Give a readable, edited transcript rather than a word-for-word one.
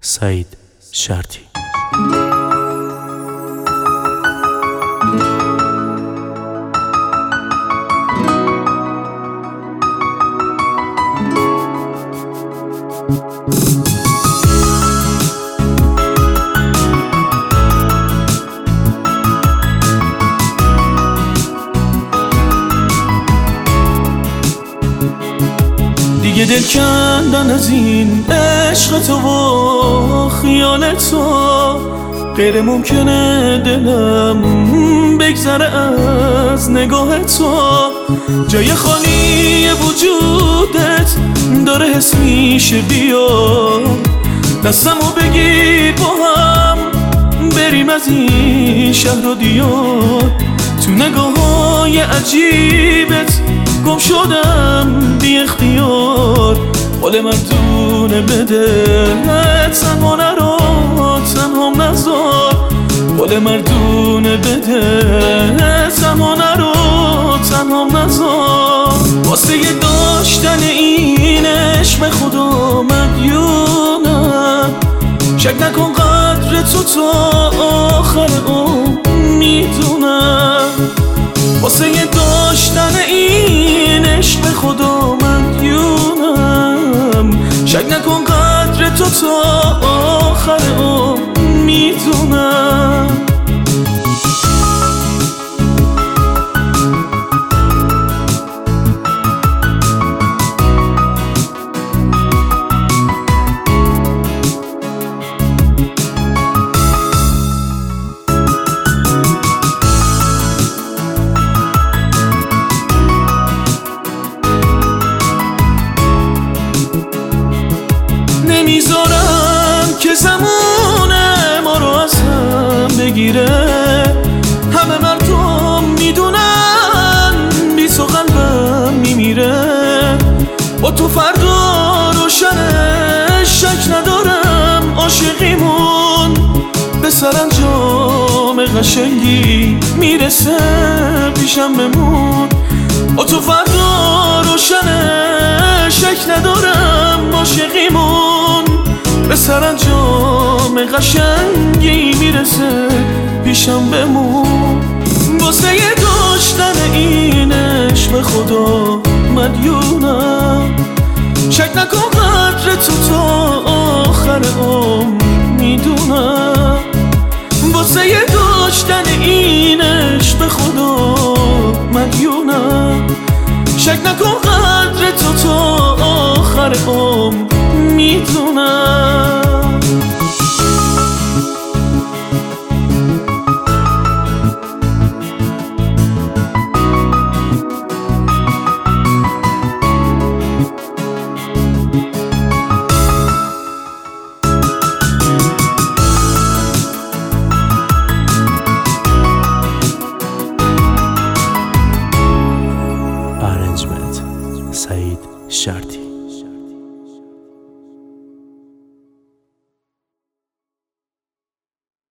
سعید شرطی. دیگه دل کندن از این عشق تو و خیال تو، غیر ممکنه دلم بگذره از نگاه تو. جای خالی وجودت داره حس میشه، بیا دستمو بگیر با هم بریم از این شهر و دیار. تو نگاه‌های عجیبت گم شدم بی اختیار، قول مردونه بده تنها نرو تنهام نذار. قول مردونه بده تنها نرو تنهام نذار. واسه یه داشتن این عشق خدا مدیونم، شک نکن قدر تو تا آخر میدونم. واسه یه داشتن این عشق خدا مدیونم، شک نکن قدر تو تا آخر میدونم. نمیذارم که زمان ما رو از هم بگیره، همه مردم میدونن بی تو قلبم میمیره. با تو فردا روشنه، شک ندارم عاشقیمون به سرانجام قشنگی میرسه پیشم بمون. با تو فردا روشنه، شک ندارم عاشقیمون به سرانجام قشنگی میرسه پیشم بمون. واسه یه داشتن این عشق خدا مدیونم، شک نکن قدر تو تا آخر میدونم. واسه یه داشتن این عشق خدا مدیونم، شک نکن قدر تو تا آخر میدونم. Arrangement سعید شرطی.